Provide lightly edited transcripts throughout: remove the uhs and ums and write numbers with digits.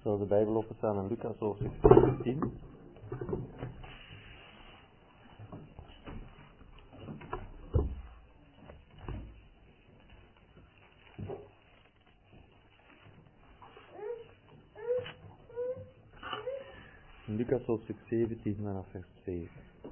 Zullen de Bijbel openstaan in Lucas hoofdstuk 17. Lucas hoofdstuk 17 vanaf vers 7.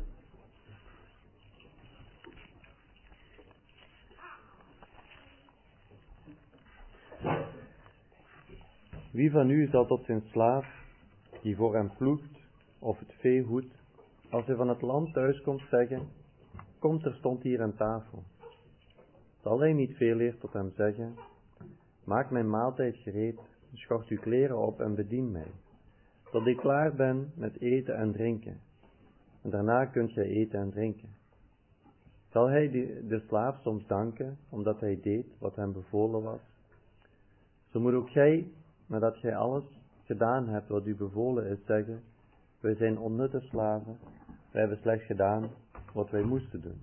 Wie van u zal tot zijn slaaf, die voor hem ploegt, of het vee hoedt, als hij van het land thuiskomt zeggen, kom terstond hier aan tafel. Zal hij niet veel eer tot hem zeggen, maak mijn maaltijd gereed, schort uw kleren op en bedien mij, tot ik klaar ben met eten en drinken. En daarna kunt gij eten en drinken. Zal hij de slaaf soms danken, omdat hij deed wat hem bevolen was? Zo moet ook gij, nadat gij alles gedaan hebt wat u bevolen is, zeggen, wij zijn onnutte slaven, wij hebben slechts gedaan wat wij moesten doen.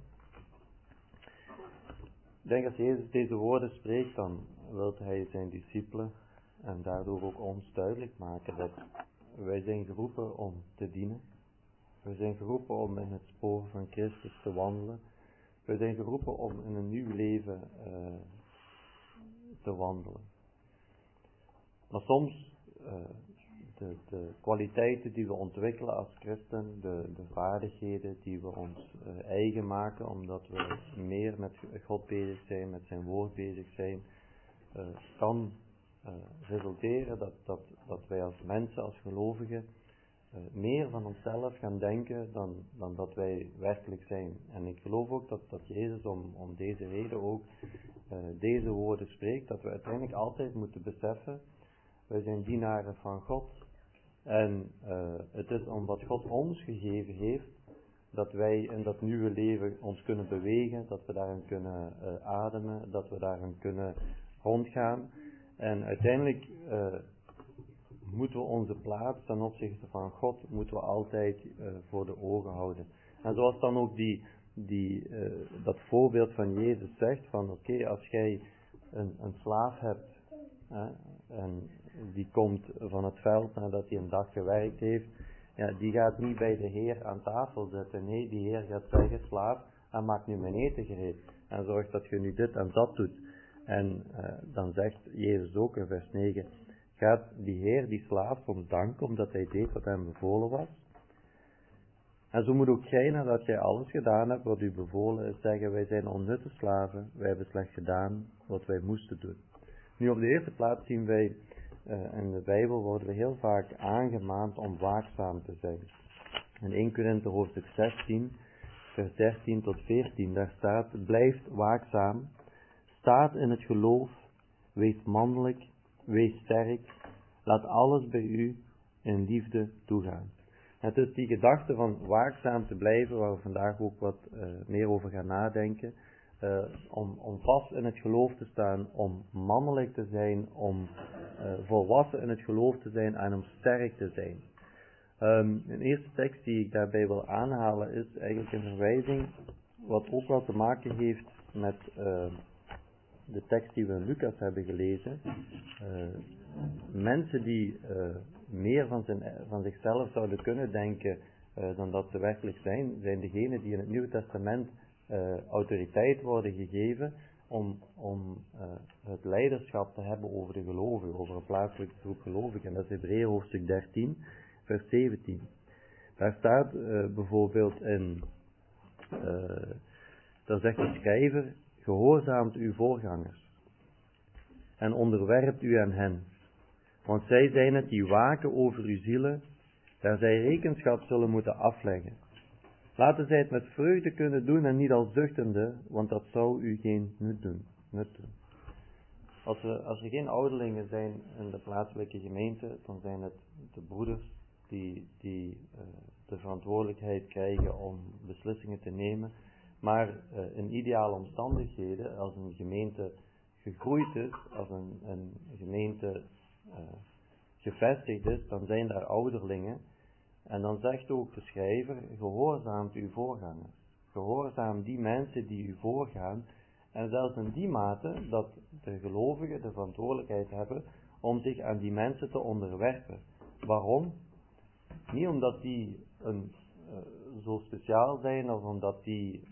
Ik denk als Jezus deze woorden spreekt, dan wil hij zijn discipelen en daardoor ook ons duidelijk maken dat wij zijn geroepen om te dienen. We zijn geroepen om in het spoor van Christus te wandelen. We zijn geroepen om in een nieuw leven te wandelen. Maar soms de kwaliteiten die we ontwikkelen als christen, de vaardigheden die we ons eigen maken, omdat we meer met God bezig zijn, met zijn woord bezig zijn, kan resulteren dat wij als mensen, als gelovigen, meer van onszelf gaan denken dan dat wij werkelijk zijn. En ik geloof ook dat Jezus om deze reden ook deze woorden spreekt, dat we uiteindelijk altijd moeten beseffen, wij zijn dienaren van God. En het is om wat God ons gegeven heeft, dat wij in dat nieuwe leven ons kunnen bewegen, dat we daarin kunnen ademen, dat we daarin kunnen rondgaan. En uiteindelijk moeten we onze plaats ten opzichte van God moeten we altijd voor de ogen houden. En zoals dan ook dat voorbeeld van Jezus zegt, van oké, als jij een slaaf hebt, en die komt van het veld nadat hij een dag gewerkt heeft, ja, die gaat niet bij de Heer aan tafel zitten. Nee, die Heer gaat zeggen, slaaf, en maak nu mijn eten gereed. En zorg dat je nu dit en dat doet. En dan zegt Jezus ook in vers 9, gaat die Heer, die slaaf, soms danken omdat hij deed wat hem bevolen was? En zo moet ook gij, nadat gij alles gedaan hebt wat u bevolen is, zeggen, wij zijn onnutte slaven, wij hebben slechts gedaan wat wij moesten doen. Nu op de eerste plaats zien wij, in de Bijbel worden we heel vaak aangemaand om waakzaam te zijn. In 1 Korinthe hoofdstuk 16, vers 13 tot 14, daar staat, blijft waakzaam, staat in het geloof, wees mannelijk, wees sterk, laat alles bij u in liefde toegaan. Het is die gedachte van waakzaam te blijven, waar we vandaag ook wat meer over gaan nadenken, om vast in het geloof te staan, om mannelijk te zijn, om volwassen in het geloof te zijn en om sterk te zijn. Een eerste tekst die ik daarbij wil aanhalen is eigenlijk een verwijzing wat ook wel te maken heeft met de tekst die we in Lucas hebben gelezen. Mensen die meer van zichzelf zouden kunnen denken dan dat ze werkelijk zijn degenen die in het Nieuwe Testament autoriteit worden gegeven om het leiderschap te hebben over de gelovigen, over een plaatselijke groep gelovigen. En dat is Hebreeën hoofdstuk 13, vers 17. Daar staat bijvoorbeeld in, daar zegt de schrijver, gehoorzaamt uw voorgangers en onderwerpt u aan hen. Want zij zijn het die waken over uw zielen, daar zij rekenschap zullen moeten afleggen. Laten zij het met vreugde kunnen doen en niet als zuchtende, want dat zou u geen nut doen. Als er geen ouderlingen zijn in de plaatselijke gemeente, dan zijn het de broeders die de verantwoordelijkheid krijgen om beslissingen te nemen. Maar in ideale omstandigheden, als een gemeente gegroeid is, als een gemeente gevestigd is, dan zijn daar ouderlingen. En dan zegt ook de schrijver, gehoorzaamt uw voorgangers. Gehoorzaam die mensen die u voorgaan. En zelfs in die mate dat de gelovigen de verantwoordelijkheid hebben om zich aan die mensen te onderwerpen. Waarom? Niet omdat die zo speciaal zijn of omdat die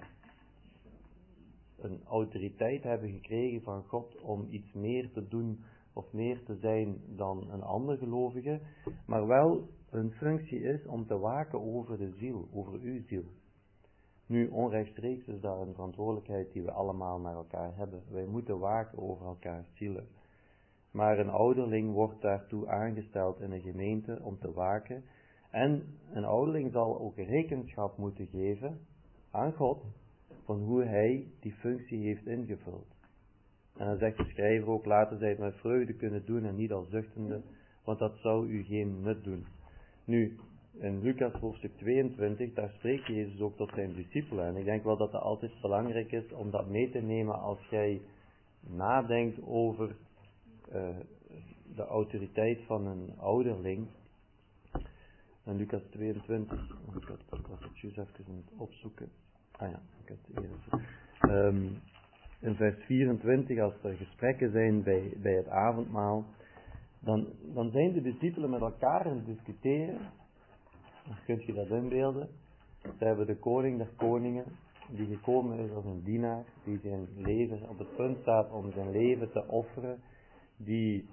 een autoriteit hebben gekregen van God om iets meer te doen of meer te zijn dan een ander gelovige, maar wel hun functie is om te waken over de ziel, over uw ziel. Nu, onrechtstreeks is dat een verantwoordelijkheid die we allemaal naar elkaar hebben. Wij moeten waken over elkaars zielen. Maar een ouderling wordt daartoe aangesteld in een gemeente om te waken. En een ouderling zal ook rekenschap moeten geven aan God van hoe hij die functie heeft ingevuld. En dan zegt de schrijver ook, laten zij het met vreugde kunnen doen en niet als zuchtende, want dat zou u geen nut doen. Nu, in Lucas hoofdstuk 22, daar spreekt Jezus ook tot zijn discipelen. En ik denk wel dat het altijd belangrijk is om dat mee te nemen als jij nadenkt over de autoriteit van een ouderling. In Lucas 22, ik was het juist even aan het opzoeken. Ah ja, ik heb het eerder. In vers 24, als er gesprekken zijn bij het avondmaal, dan zijn de discipelen met elkaar aan het discussiëren. Dan kunt je dat inbeelden. Ze hebben de koning der koningen, die gekomen is als een dienaar, die zijn leven op het punt staat om zijn leven te offeren, die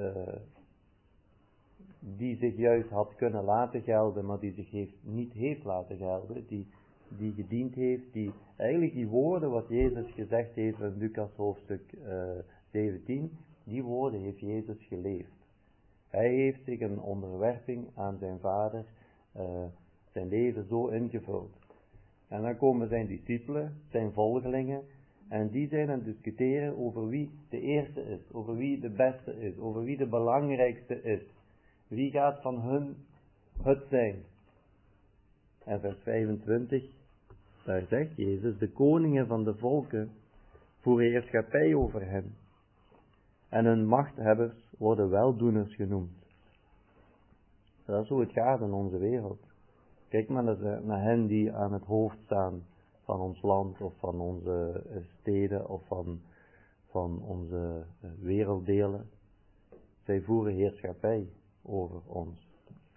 zich juist had kunnen laten gelden, maar die zich niet heeft laten gelden, die gediend heeft, die eigenlijk die woorden wat Jezus gezegd heeft in Lucas hoofdstuk 17, die woorden heeft Jezus geleefd. Hij heeft zich een onderwerping aan zijn vader, zijn leven zo ingevuld. En dan komen zijn discipelen, zijn volgelingen, en die zijn aan het discussiëren over wie de eerste is, over wie de beste is, over wie de belangrijkste is. Wie gaat van hun het zijn? En vers 25, daar zegt Jezus, de koningen van de volken voeren heerschappij over hen. En hun machthebbers worden weldoeners genoemd. Dat is hoe het gaat in onze wereld. Kijk maar naar hen die aan het hoofd staan van ons land of van onze steden of van onze werelddelen. Zij voeren heerschappij over ons.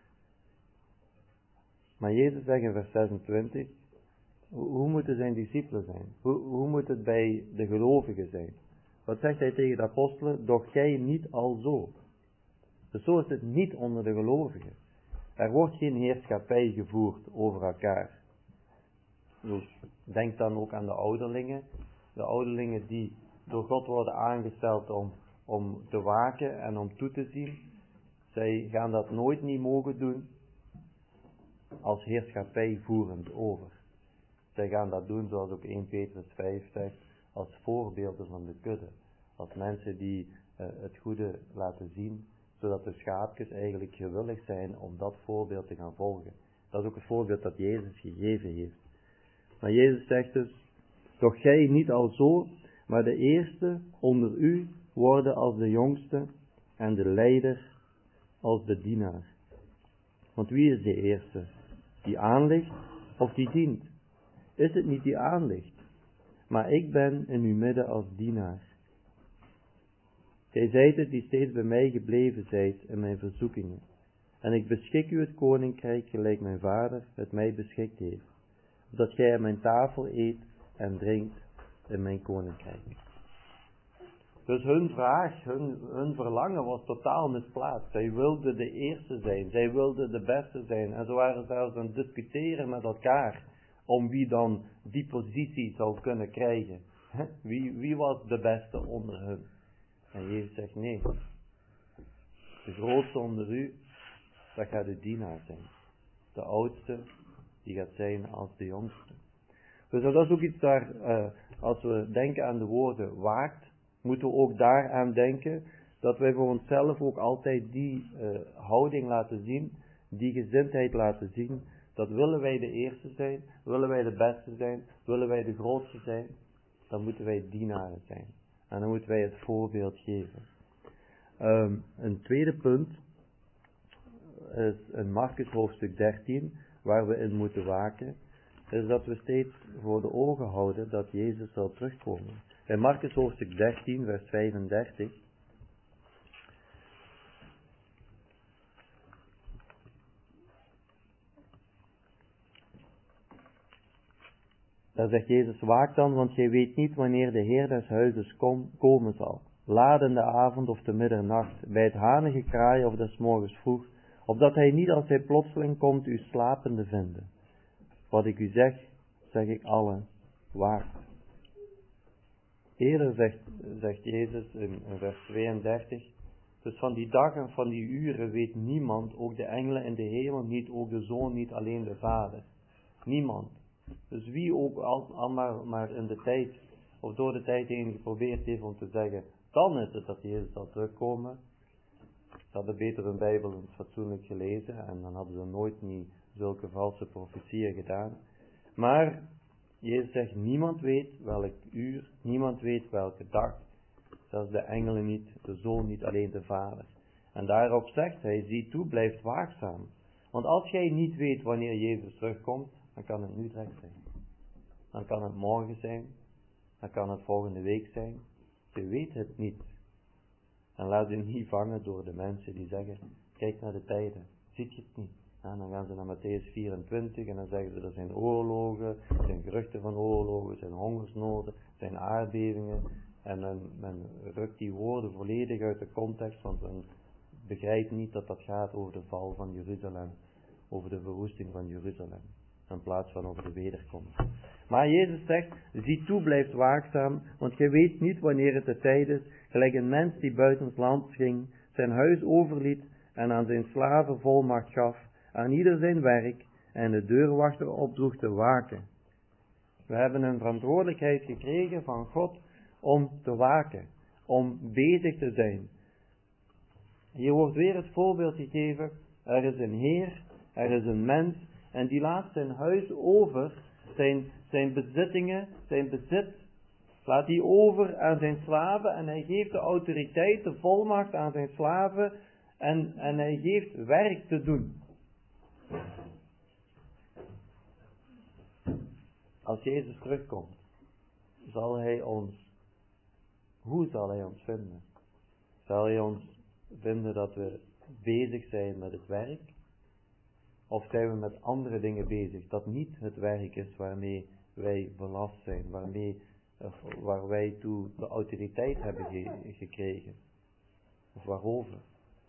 Maar Jezus zegt in vers 26, hoe moeten zijn discipelen zijn? Hoe moet het bij de gelovigen zijn? Wat zegt hij tegen de apostelen? Doch gij niet alzo. Dus zo is het niet onder de gelovigen. Er wordt geen heerschappij gevoerd over elkaar. Dus denk dan ook aan de ouderlingen. De ouderlingen die door God worden aangesteld om te waken en om toe te zien. Zij gaan dat nooit niet mogen doen als heerschappij voerend over. Zij gaan dat doen zoals ook 1 Petrus 5 zegt, als voorbeelden van de kudde. Als mensen die het goede laten zien, zodat de schaapjes eigenlijk gewillig zijn om dat voorbeeld te gaan volgen. Dat is ook het voorbeeld dat Jezus gegeven heeft. Maar Jezus zegt dus, doch gij niet alzo, maar de eerste onder u worden als de jongste en de leider als de dienaar. Want wie is de eerste? Die aanligt of die dient? Is het niet die aanligt? Maar ik ben in uw midden als dienaar. Gij zijt het die steeds bij mij gebleven zijt in mijn verzoekingen. En ik beschik u het koninkrijk gelijk mijn vader het mij beschikt heeft. Opdat gij aan mijn tafel eet en drinkt in mijn koninkrijk. Dus hun vraag, hun verlangen was totaal misplaatst. Zij wilden de eerste zijn, zij wilden de beste zijn. En ze waren zelfs aan het discussiëren met elkaar om wie dan die positie zou kunnen krijgen. Wie was de beste onder hun? En Jezus zegt nee. De grootste onder u, dat gaat de dienaar zijn. De oudste, die gaat zijn als de jongste. Dus dat is ook iets daar, als we denken aan de woorden waakt, moeten we ook daaraan denken dat wij voor onszelf ook altijd die houding laten zien, die gezindheid laten zien, dat willen wij de eerste zijn, willen wij de beste zijn, willen wij de grootste zijn, dan moeten wij dienaren zijn. En dan moeten wij het voorbeeld geven. Een tweede punt is in Markus hoofdstuk 13, waar we in moeten waken, is dat we steeds voor de ogen houden dat Jezus zal terugkomen. In Markus hoofdstuk 13, vers 35, Daar zegt Jezus, waak dan, want gij weet niet wanneer de Heer des huizes komen zal. Laat in de avond of te middernacht, bij het hanengekraai of des morgens vroeg, opdat hij niet als hij plotseling komt u slapende vinden. Wat ik u zeg, zeg ik allen, waak. Eerder zegt Jezus in vers 32, dus van die dag en van die uren weet niemand, ook de engelen in de hemel niet, ook de Zoon niet, alleen de Vader. Niemand. Dus wie ook al maar in de tijd, of door de tijd heen geprobeerd heeft om te zeggen, dan is het dat Jezus zal terugkomen. Ze hadden beter hun Bijbel eens fatsoenlijk gelezen en dan hadden ze nooit niet zulke valse profetieën gedaan. Maar Jezus zegt, niemand weet welk uur, niemand weet welke dag. Zelfs de engelen niet, de Zoon niet, alleen de Vader. En daarop zegt hij, zie toe, blijf waakzaam. Want als jij niet weet wanneer Jezus terugkomt, dan kan het nu direct zijn. Dan kan het morgen zijn, dan kan het volgende week zijn. Je weet het niet. En laat je niet vangen door de mensen die zeggen, kijk naar de tijden, ziet je het niet. En dan gaan ze naar Matthäus 24 en dan zeggen ze, er zijn oorlogen, er zijn geruchten van oorlogen, er zijn hongersnoden, er zijn aardbevingen. En men rukt die woorden volledig uit de context, want men begrijpt niet dat dat gaat over de val van Jeruzalem, over de verwoesting van Jeruzalem, in plaats van over de wederkomst. Maar Jezus zegt, zie toe, blijf waakzaam, want je weet niet wanneer het de tijd is, gelijk een mens die buiten het land ging, zijn huis overliet en aan zijn slaven volmacht gaf, aan ieder zijn werk en de deurwachter opdroeg te waken. We hebben een verantwoordelijkheid gekregen van God om te waken, om bezig te zijn. Hier wordt weer het voorbeeld gegeven, er is een Heer, er is een mens en die laat zijn huis over, zijn bezittingen, zijn bezit, laat hij over aan zijn slaven en hij geeft de autoriteit, de volmacht aan zijn slaven en hij geeft werk te doen. Als Jezus terugkomt, hoe zal hij ons vinden? Zal hij ons vinden dat we bezig zijn met het werk? Of zijn we met andere dingen bezig, dat niet het werk is waarmee wij belast zijn, waar wij toe de autoriteit hebben gekregen? Of waarover?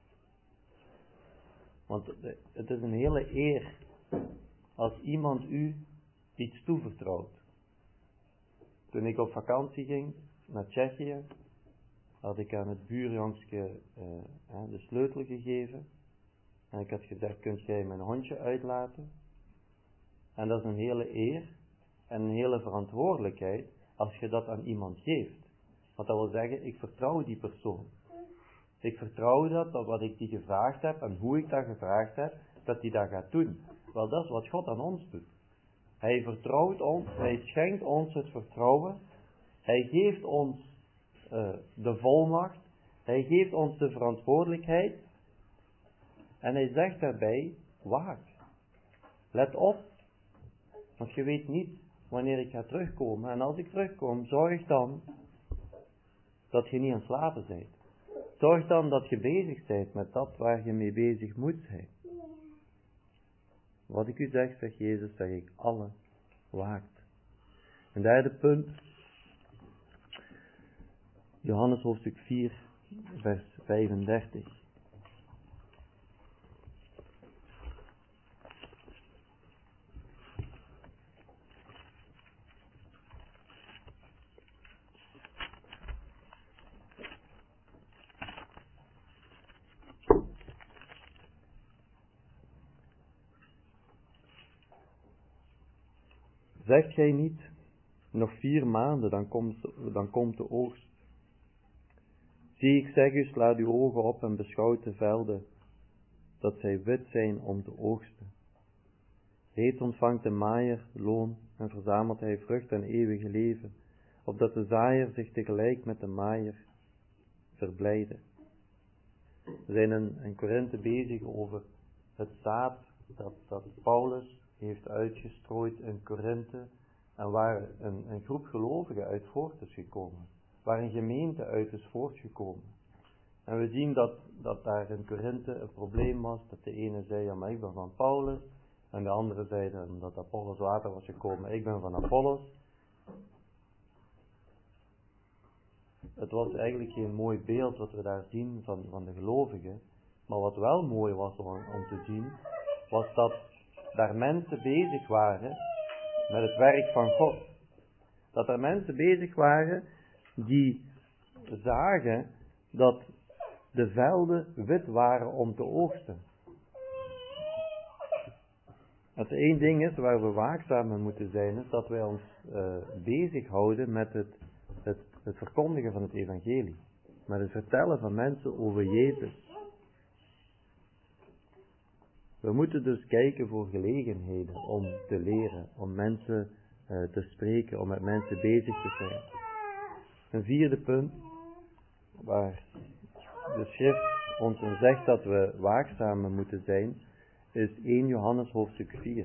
Want het is een hele eer als iemand u iets toevertrouwt. Toen ik op vakantie ging naar Tsjechië, had ik aan het buurjongske de sleutel gegeven. En ik had gezegd, kunt jij mijn hondje uitlaten? En dat is een hele eer en een hele verantwoordelijkheid als je dat aan iemand geeft. Want dat wil zeggen, ik vertrouw die persoon. Ik vertrouw dat wat ik die gevraagd heb en hoe ik dat gevraagd heb, dat die dat gaat doen. Wel, dat is wat God aan ons doet. Hij vertrouwt ons, hij schenkt ons het vertrouwen. Hij geeft ons de volmacht. Hij geeft ons de verantwoordelijkheid. En hij zegt daarbij, waak. Let op. Want je weet niet wanneer ik ga terugkomen. En als ik terugkom, zorg dan dat je niet aan het slapen bent. Zorg dan dat je bezig bent met dat waar je mee bezig moet zijn. Wat ik u zeg, zegt Jezus, zeg ik allen, waakt. Een derde punt. Johannes hoofdstuk 4, vers 35. Zegt gij niet, nog 4 maanden, dan komt de oogst. Zie, ik zeg u, sla uw ogen op en beschouwt de velden, dat zij wit zijn om te oogsten. Reeds ontvangt de maaier loon en verzamelt hij vrucht en eeuwige leven, opdat de zaaier zich tegelijk met de maaier verblijde. We zijn in Korinthe bezig over het zaad dat Paulus heeft uitgestrooid in Korinthe en waar een groep gelovigen uit voort is gekomen, waar een gemeente uit is voortgekomen. En we zien dat daar in Korinthe een probleem was, dat de ene zei, ja maar ik ben van Paulus, En de anderen zeiden omdat Apollos later was gekomen, ik ben van Apollos. Het was eigenlijk geen mooi beeld wat we daar zien van de gelovigen. Maar wat wel mooi was om te zien, was dat daar mensen bezig waren met het werk van God. Dat er mensen bezig waren die zagen dat de velden wit waren om te oogsten. Het één ding is waar we waakzaam in moeten zijn, is dat wij ons bezighouden met het verkondigen van het evangelie. Met het vertellen van mensen over Jezus. We moeten dus kijken voor gelegenheden om te leren, om mensen te spreken, om met mensen bezig te zijn. Een vierde punt, waar de schrift ons in zegt dat we waakzamer moeten zijn, is 1 Johannes hoofdstuk 4.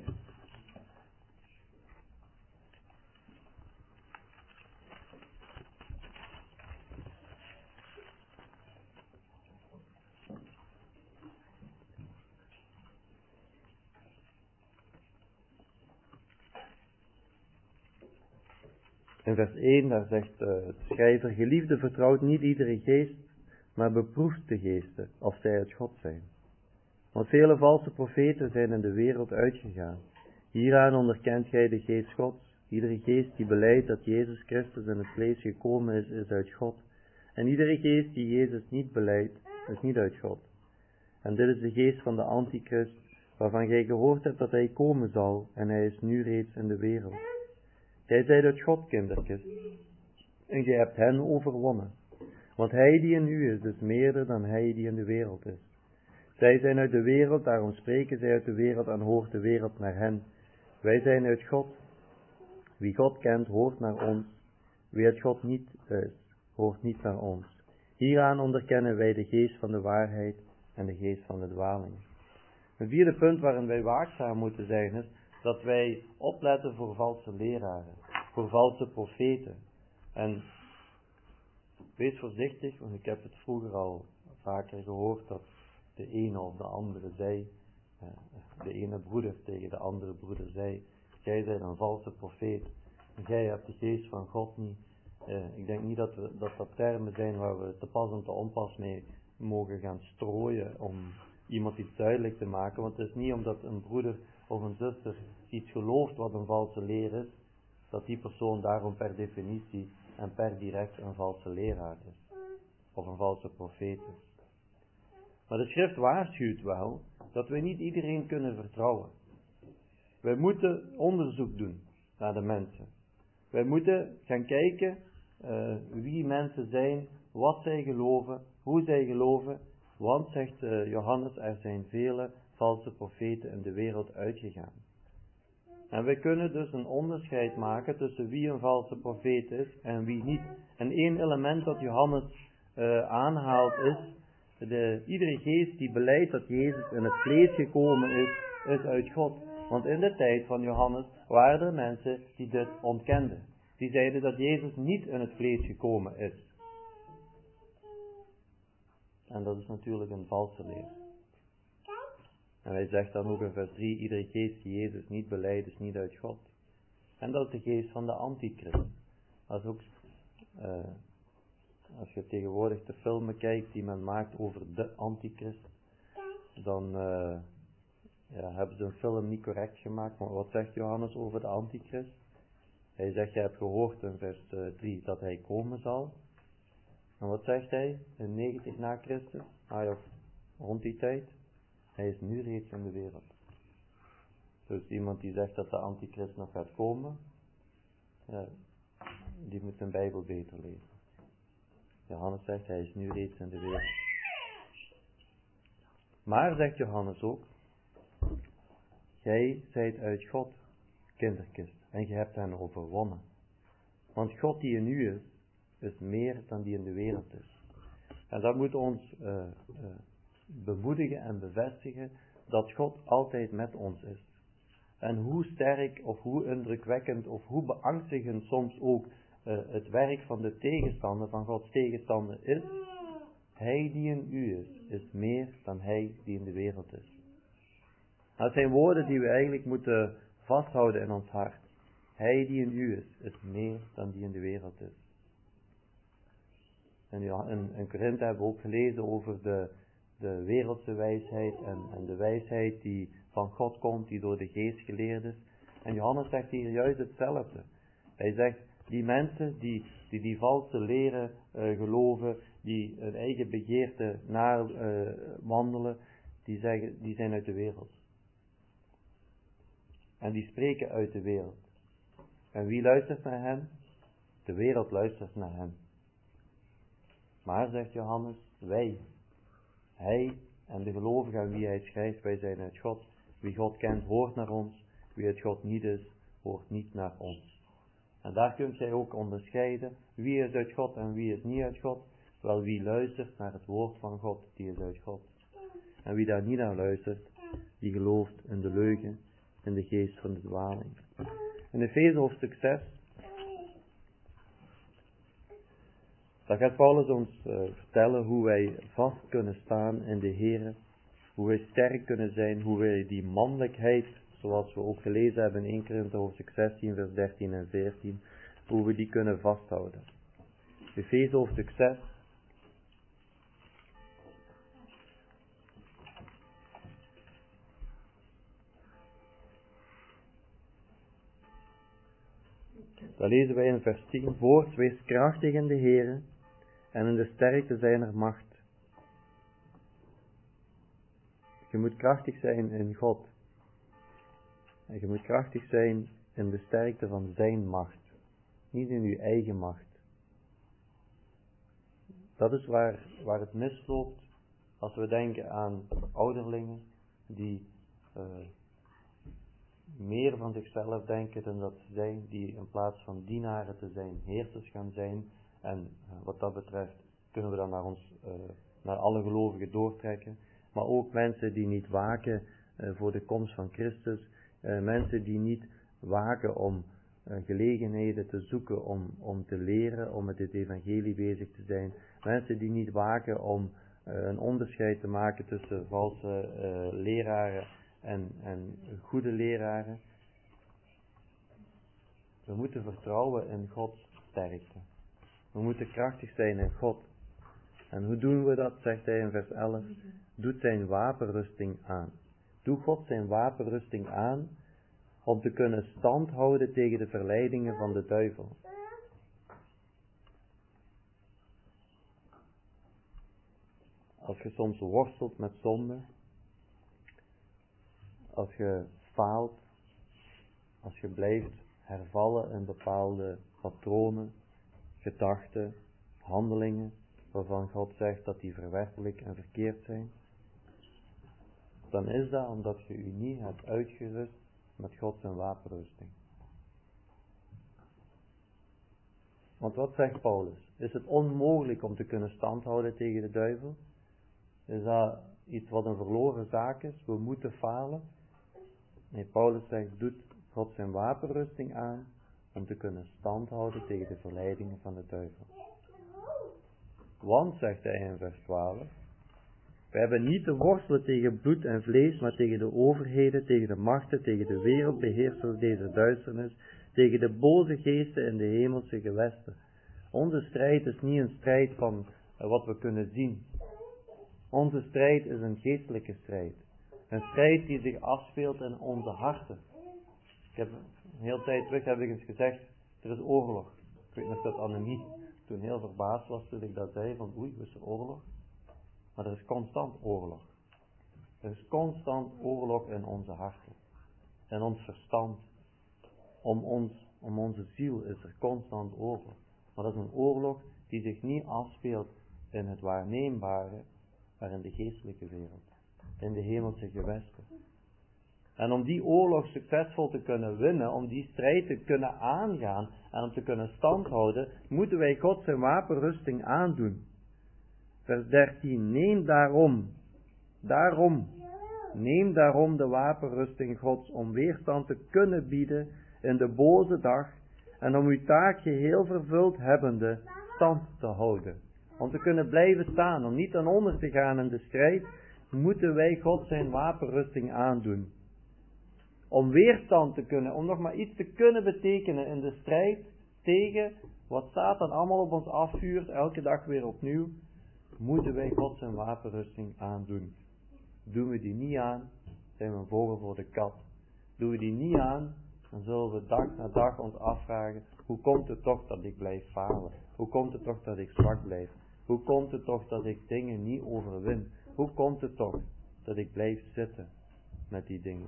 In vers 1, daar zegt de schrijver, geliefde, vertrouwt niet iedere geest, maar beproeft de geesten, of zij uit God zijn. Want vele valse profeten zijn in de wereld uitgegaan. Hieraan onderkent gij de geest Gods. Iedere geest die belijdt dat Jezus Christus in het vlees gekomen is uit God. En iedere geest die Jezus niet belijdt, is niet uit God. En dit is de geest van de Antichrist, waarvan gij gehoord hebt dat hij komen zal, en hij is nu reeds in de wereld. Gij zijt uit God, kindertjes, en gij hebt hen overwonnen. Want hij die in u is meerder dan hij die in de wereld is. Zij zijn uit de wereld, daarom spreken zij uit de wereld en hoort de wereld naar hen. Wij zijn uit God. Wie God kent, hoort naar ons. Wie uit God niet is, hoort niet naar ons. Hieraan onderkennen wij de geest van de waarheid en de geest van de dwaling. Een vierde punt waarin wij waakzaam moeten zijn is dat wij opletten voor valse leraren, voor valse profeten. En wees voorzichtig, want ik heb het vroeger al vaker gehoord dat de ene of de andere zei, de ene broeder tegen de andere broeder zei, jij bent een valse profeet, jij hebt de geest van God niet. Ik denk niet dat termen zijn waar we te pas en te onpas mee mogen gaan strooien om iemand iets duidelijk te maken, want het is niet omdat een broeder of een zuster iets gelooft wat een valse leer is, dat die persoon daarom per definitie en per direct een valse leraar is, of een valse profeet is. Maar de schrift waarschuwt wel dat we niet iedereen kunnen vertrouwen. Wij moeten onderzoek doen naar de mensen. Wij moeten gaan kijken wie mensen zijn, wat zij geloven, hoe zij geloven. Want, zegt Johannes, er zijn vele valse profeten in de wereld uitgegaan. En wij kunnen dus een onderscheid maken tussen wie een valse profeet is en wie niet. En één element dat Johannes aanhaalt is, iedere geest die belijdt dat Jezus in het vlees gekomen is uit God. Want in de tijd van Johannes waren er mensen die dit ontkenden. Die zeiden dat Jezus niet in het vlees gekomen is. En dat is natuurlijk een valse leer. En hij zegt dan ook in vers 3, iedere geest die Jezus niet belijdt is niet uit God. En dat is de geest van de Antichrist. Als je tegenwoordig de filmen kijkt die men maakt over de Antichrist, dan hebben ze een film niet correct gemaakt. Maar wat zegt Johannes over de Antichrist? Hij zegt, je hebt gehoord in vers 3 dat hij komen zal. En wat zegt hij? In 90 na Christus, rond die tijd. Hij is nu reeds in de wereld. Dus iemand die zegt dat de Antichrist nog gaat komen, die moet zijn Bijbel beter lezen. Johannes zegt, hij is nu reeds in de wereld. Maar, zegt Johannes ook, jij zijt uit God, kindertjes, en je hebt hen overwonnen. Want God die in u is meer dan die in de wereld is. En dat moet ons bemoedigen en bevestigen dat God altijd met ons is. En hoe sterk of hoe indrukwekkend of hoe beangstigend soms ook het werk van de tegenstander, van Gods tegenstander is, hij die in u is meer dan hij die in de wereld is. Dat zijn woorden die we eigenlijk moeten vasthouden in ons hart. Hij die in u is meer dan die in de wereld is. En in Korinthe hebben we ook gelezen over de wereldse wijsheid en de wijsheid die van God komt, die door de geest geleerd is. En Johannes zegt hier juist hetzelfde. Hij zegt, die mensen die valse leren geloven, die hun eigen begeerte wandelen, die zijn uit de wereld. En die spreken uit de wereld. En wie luistert naar hen? De wereld luistert naar hen. Maar, zegt Johannes, wij, hij en de gelovigen aan wie hij schrijft, wij zijn uit God. Wie God kent, hoort naar ons. Wie uit God niet is, hoort niet naar ons. En daar kunt jij ook onderscheiden, wie is uit God en wie is niet uit God. Wel, wie luistert naar het woord van God, die is uit God. En wie daar niet naar luistert, die gelooft in de leugen, in de geest van de dwaling. In Efeze hoofdstuk 6, daar gaat Paulus ons vertellen hoe wij vast kunnen staan in de Here, hoe wij sterk kunnen zijn, hoe wij die mannelijkheid, zoals we ook gelezen hebben in 1 Korinthe hoofdstuk 16 vers 13 en 14, hoe we die kunnen vasthouden. Efeze hoofdstuk 6. Daar lezen wij in vers 10, voorts wees krachtig in de Here en in de sterkte zijner macht. Je moet krachtig zijn in God. En je moet krachtig zijn in de sterkte van zijn macht. Niet in je eigen macht. Dat is waar het misloopt als we denken aan ouderlingen die meer van zichzelf denken dan dat ze zijn, die in plaats van dienaren te zijn, heersers gaan zijn. En wat dat betreft kunnen we dan naar alle gelovigen doortrekken. Maar ook mensen die niet waken voor de komst van Christus. Mensen die niet waken om gelegenheden te zoeken om te leren, om met het evangelie bezig te zijn. Mensen die niet waken om een onderscheid te maken tussen valse leraren en goede leraren. We moeten vertrouwen in Gods sterkte. We moeten krachtig zijn in God. En hoe doen we dat, zegt hij in vers 11? Doet zijn wapenrusting aan. Doe God zijn wapenrusting aan om te kunnen standhouden tegen de verleidingen van de duivel. Als je soms worstelt met zonde, als je faalt, als je blijft hervallen in bepaalde patronen, gedachten, handelingen, waarvan God zegt dat die verwerpelijk en verkeerd zijn, dan is dat omdat je u niet hebt uitgerust met God zijn wapenrusting. Want wat zegt Paulus? Is het onmogelijk om te kunnen standhouden tegen de duivel? Is dat iets wat een verloren zaak is? We moeten falen? Nee, Paulus zegt, doet God zijn wapenrusting aan om te kunnen standhouden tegen de verleidingen van de duivel. Want, zegt hij in vers 12, we hebben niet te worstelen tegen bloed en vlees, maar tegen de overheden, tegen de machten, tegen de wereldbeheersers deze duisternis, tegen de boze geesten in de hemelse gewesten. Onze strijd is niet een strijd van wat we kunnen zien. Onze strijd is een geestelijke strijd. Een strijd die zich afspeelt in onze harten. Een hele tijd terug heb ik eens gezegd, er is oorlog. Ik weet nog dat Annemie toen heel verbaasd was toen ik dat zei, van oei, is er oorlog? Maar er is constant oorlog. Er is constant oorlog in onze harten. In ons verstand. Om onze ziel is er constant oorlog. Maar dat is een oorlog die zich niet afspeelt in het waarneembare, maar in de geestelijke wereld. In de hemelse gewesten. En om die oorlog succesvol te kunnen winnen, om die strijd te kunnen aangaan en om te kunnen standhouden, moeten wij God zijn wapenrusting aandoen. Vers 13, neem daarom de wapenrusting Gods om weerstand te kunnen bieden in de boze dag en om uw taak geheel vervuld hebbende stand te houden. Om te kunnen blijven staan, om niet ten onder te gaan in de strijd, moeten wij God zijn wapenrusting aandoen. om weerstand te kunnen, om nog maar iets te kunnen betekenen in de strijd tegen wat Satan allemaal op ons afvuurt, elke dag weer opnieuw, moeten wij God zijn wapenrusting aandoen. Doen we die niet aan, zijn we een vogel voor de kat. Doen we die niet aan, dan zullen we dag na dag ons afvragen, hoe komt het toch dat ik blijf falen? Hoe komt het toch dat ik zwak blijf? Hoe komt het toch dat ik dingen niet overwin? Hoe komt het toch dat ik blijf zitten met die dingen?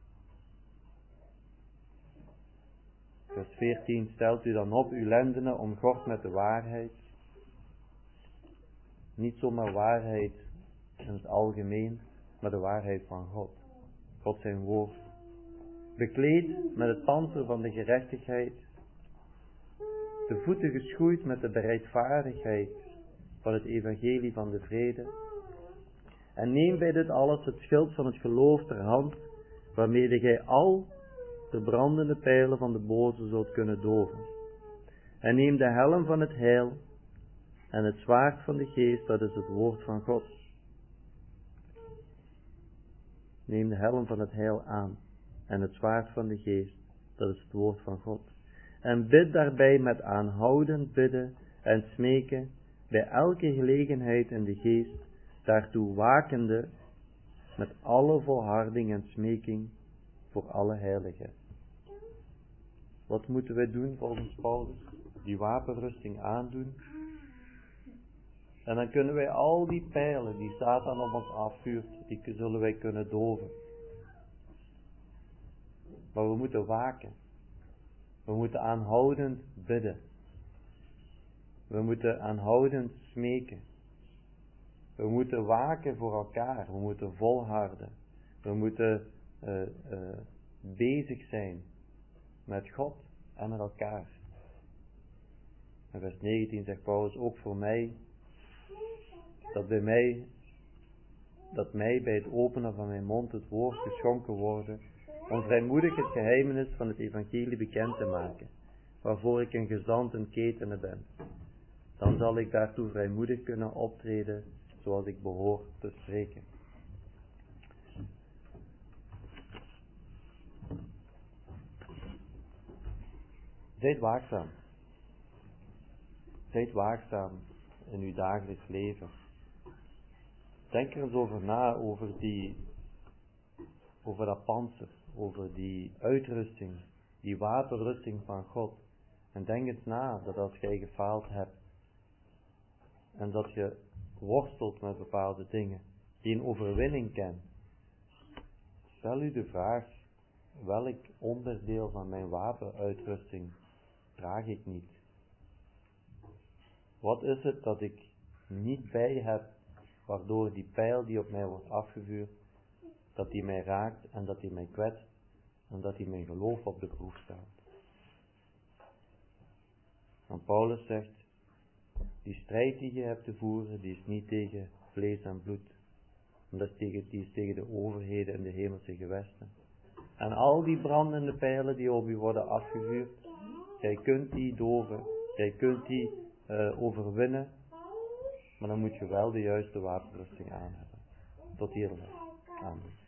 Vers 14, stelt u dan op uw lendenen omgord met de waarheid. Niet zomaar waarheid in het algemeen, maar de waarheid van God. God zijn woord. Bekleed met het pantser van de gerechtigheid. De voeten geschoeid met de bereidvaardigheid van het evangelie van de vrede. En neem bij dit alles het schild van het geloof ter hand, waarmede gij al de brandende pijlen van de boze zult kunnen doven. En neem de helm van het heil en het zwaard van de geest, dat is het woord van God. Neem de helm van het heil aan en het zwaard van de geest, dat is het woord van God. En bid daarbij met aanhoudend bidden en smeken bij elke gelegenheid in de geest, daartoe wakende met alle volharding en smeking voor alle heiligen. Wat moeten wij doen volgens Paulus? Die wapenrusting aandoen. En dan kunnen wij al die pijlen die Satan op ons afvuurt, die zullen wij kunnen doven. Maar we moeten waken. We moeten aanhoudend bidden. We moeten aanhoudend smeken. We moeten waken voor elkaar. We moeten volharden. We moeten bezig zijn met God en met elkaar. In vers 19 zegt Paulus, ook voor mij, dat mij bij het openen van mijn mond het woord geschonken worden, om vrijmoedig het geheimenis van het evangelie bekend te maken, waarvoor ik een gezant in ketenen ben. Dan zal ik daartoe vrijmoedig kunnen optreden, zoals ik behoor te spreken. Zijt waakzaam. Zijt waakzaam in uw dagelijks leven. Denk er eens over na, over dat pantser, over die uitrusting, die wapenrusting van God. En denk eens na dat als jij gefaald hebt en dat je worstelt met bepaalde dingen, geen overwinning kent, stel u de vraag, welk onderdeel van mijn wapenuitrusting draag ik niet? Wat is het dat ik niet bij heb, waardoor die pijl die op mij wordt afgevuurd, dat die mij raakt en dat die mij kwetst en dat die mijn geloof op de proef stelt? En Paulus zegt, die strijd die je hebt te voeren, die is niet tegen vlees en bloed, maar die is tegen de overheden in de hemelse gewesten. En al die brandende pijlen die op u worden afgevuurd, jij kunt die doven, jij kunt die overwinnen, maar dan moet je wel de juiste wapenrusting aan hebben. Tot hier. Amen.